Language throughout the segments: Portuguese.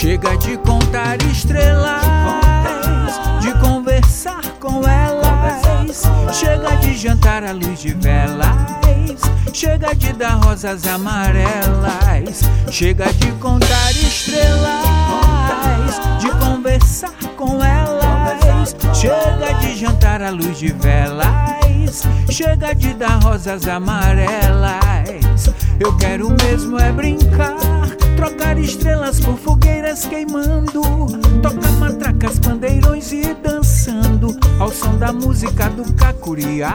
Chega de contar estrelas, de conversar com elas. Chega de jantar à luz de velas. Chega de dar rosas amarelas. Chega de contar estrelas, de conversar com elas. Chega de jantar à luz de velas. Chega de dar rosas amarelas. Eu quero mesmo é brincar, trocar estrelas por fogueiras queimando, tocar matracas, pandeirões e dançando ao som da música do cacuriá.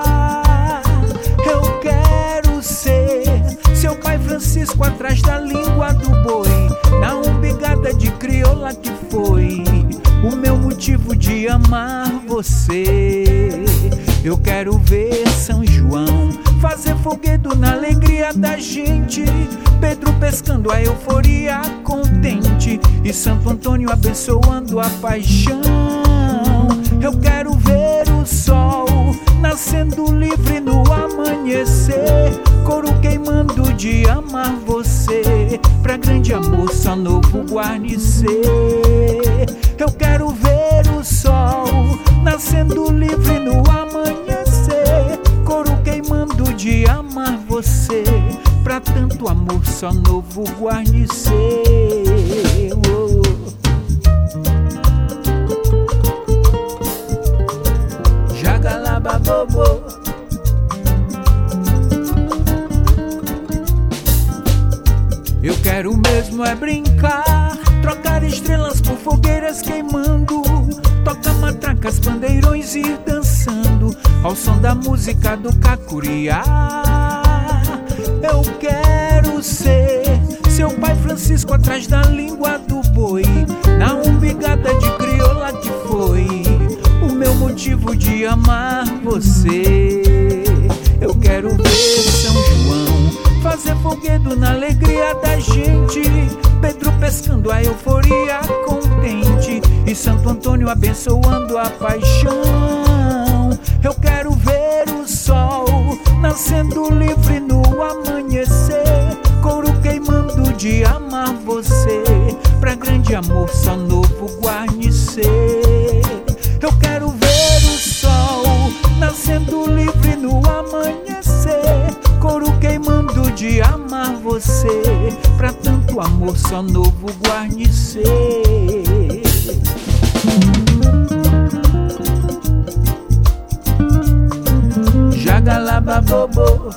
Eu quero ser seu pai Francisco atrás da língua do boi, na umbigada de crioula que foi o meu motivo de amar você. Eu quero ver São João fazer foguedo na alegria da gente, Pedro pescando a euforia contente e Santo Antônio abençoando a paixão. Eu quero ver o sol nascendo livre no amanhecer, couro queimando de amar você, pra grande amor só novo guarnecer. Eu quero ver o sol nascendo livre no amanhecer, couro queimando de amar você, pra tanto amor só novo guarnecer. Jagalababobo. Eu quero mesmo é brincar, trocar estrelas por fogueiras queimando, tocar matracas, pandeirões e ir dançando ao som da música do cacuriá. Eu quero ser seu pai Francisco atrás da língua do boi, na umbigada de crioula que foi o meu motivo de amar você. Eu quero ver São João fazer foguedo na alegria da gente, Pedro pescando a euforia contente e Santo Antônio abençoando a paixão. Eu quero ver o sol nascendo livre no amanhecer, couro queimando de amar você, pra grande amor só novo guarnecer. Eu quero ver o sol nascendo livre no amanhecer, couro queimando de amar você, pra tanto amor só novo guarnecer. Jagalababobo.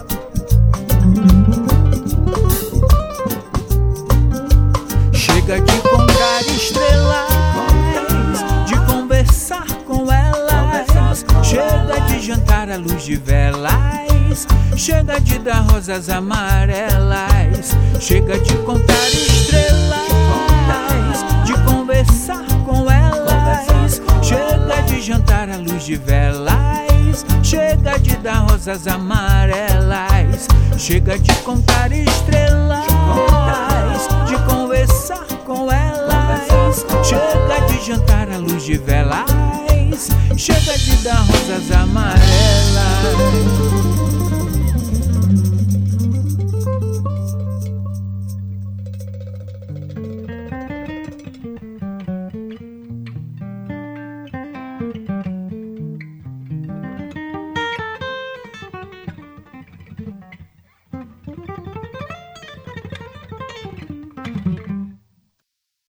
Chega de contar estrelas, de conversar com elas. Chega de jantar à luz de velas. Chega de dar rosas amarelas. Chega de contar estrelas, de conversar com elas. Chega de jantar à luz de velas. Chega de dar rosas amarelas. Chega de contar estrelas, de conversar com elas. Chega de jantar à luz de velas. Chega de dar rosas amarelas.